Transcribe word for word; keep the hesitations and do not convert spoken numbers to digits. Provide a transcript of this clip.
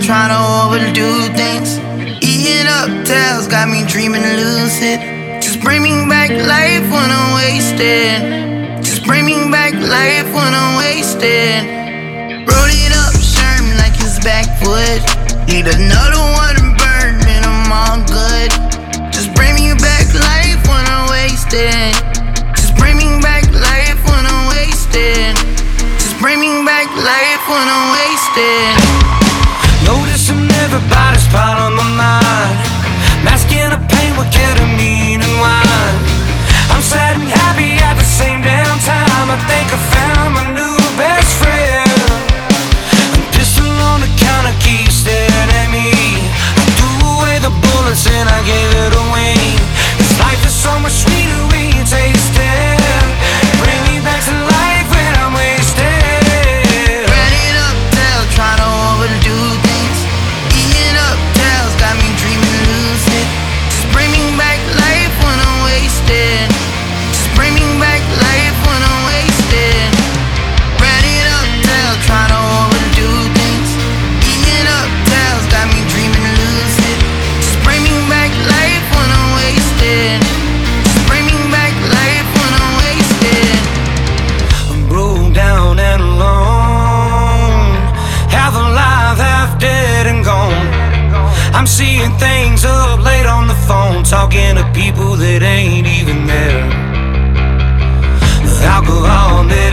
trying to overdo things. Eating up tails got me dreaming lucid. Just bring me back life when I'm wasted. Just bring me back life when I'm wasted. Roll it up, Sherm like his back foot. Need another one to burn and I'm all good. Just bring me back life when I'm wasted. Just bring me back life when I'm wasted. Just bring me back life when I'm wasted. Noticing everybody's part of my mind. Masking the pain with ketamine and wine. I'm sad and happy at the same damn time. I think I found my new best friend. A pistol on the counter keeps staring at me. I threw away the bullets and I gave it away. This life is so much sweeter when you taste it. Bring me back to life when I'm wasted. Ran it up, tail, trying to overdo things. Eating up tails got me dreaming lucid. Just bring me back life when I'm wasted. Just bring me back life when I'm wasted. Ran it up, tail, trying to overdo things. Eating up tails got me dreaming lucid. Just bring me back life when I'm wasted. Just bring me back life when I'm wasted. I'm broke down and alone, half alive, half dead and gone. I'm seeing things up late on the phone, talking to people that ain't even there. The alcohol